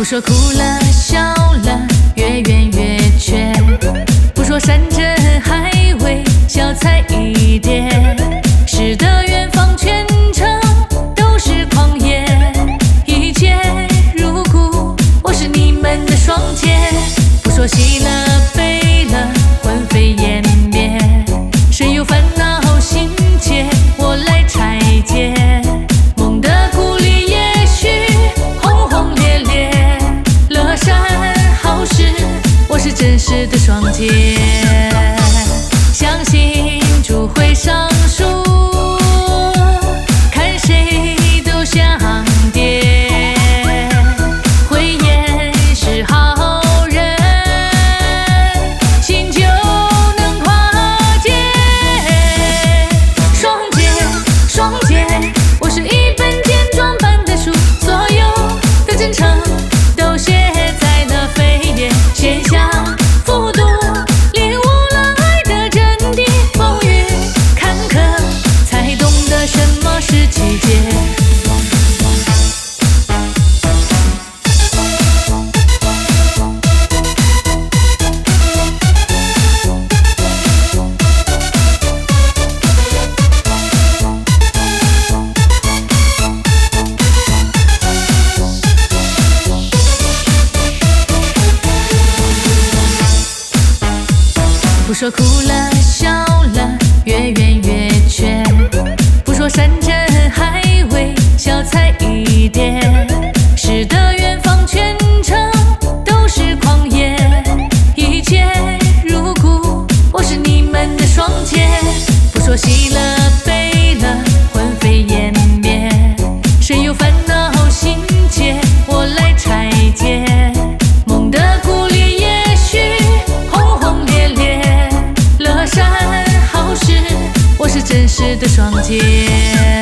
说哭了笑了，越圆越缺。不说山珍海味，小菜一碟。使得远方全程都是狂野，一见如故，我是你们的双肩。不说喜了悲了，魂飞烟灭。谁有烦恼心结，我来拆解。梦的故里也许轰轰烈烈，乐善好施，我是真实的双肩。相信主会上树，看谁都像爹。慧眼是好人，心就能跨界。双肩，双肩，我是一本健壮般的书，所有的真诚都写在了扉页，写下复读。是季节。不说哭了笑了，越圆越缺。不说山珍海味，小菜一碟。使得远方全程都是狂野，一见如故，我是你们的双肩。不说喜了悲了，魂飞烟灭。谁有烦恼心结，我来拆解。梦的故里也许轰轰烈烈，乐善好施，我是真实的双肩。